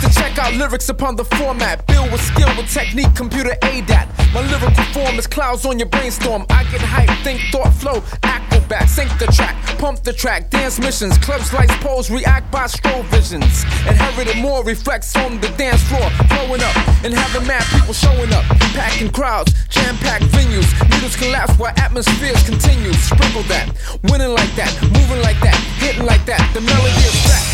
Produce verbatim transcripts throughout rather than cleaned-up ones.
to check out lyrics upon the format. Build with skill, with technique, computer aid at. My lyrical form is clouds on your brainstorm. I get hype, think, thought, flow, acrobat. Sync the track, pump the track, dance missions. Clubs, lights, pose, react by strobe visions. Inherited more reflects on the dance floor. Blowing up and having mad people showing up. Packing crowds, jam-packed venues. Needles collapse while atmospheres continue. Sprinkle that, winning like that, moving like that, hitting like that. The melody is back.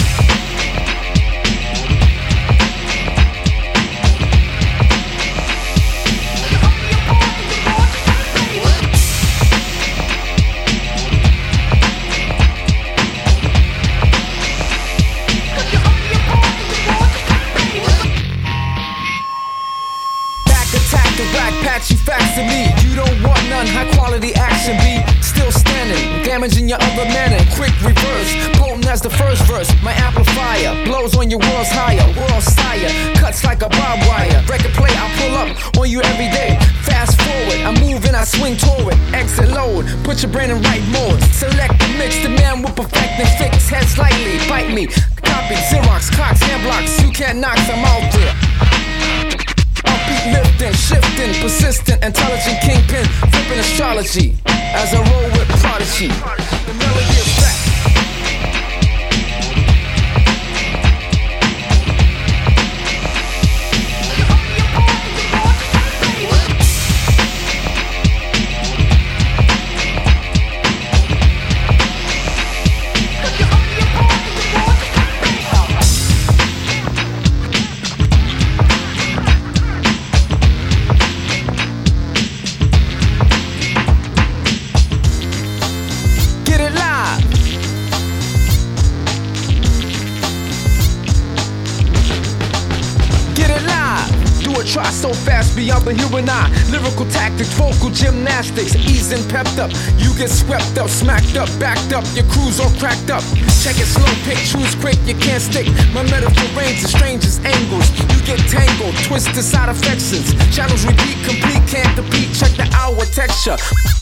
Patchy facts to me, you don't want none. High quality action be still standing, damaging your other manner. Quick reverse, potent as the first verse. My amplifier blows on your world's higher, world sire. Cuts like a barbed wire. Record play, I pull up on you every day. Fast forward, I move and I swing toward. Exit load, put your brain in right mode. Select the mix, the man will perfect and fix. Head slightly, bite me, copy, Xerox, clocks, hand blocks. You can't knock, I'm out there. Upbeat lifting, shifting, persistent, intelligent kingpin, flipping astrology as I roll with prodigy. The melody is back. Try so fast beyond the human eye. Lyrical tactics, vocal gymnastics, easing pepped up. You get swept up, smacked up, backed up. Your crew's all cracked up. Check it slow, pick, choose quick, you can't stick. My metaphor range is strangest angles. You get tangled, twisted side affections. Channels repeat, complete, can't compete. Check the hour texture.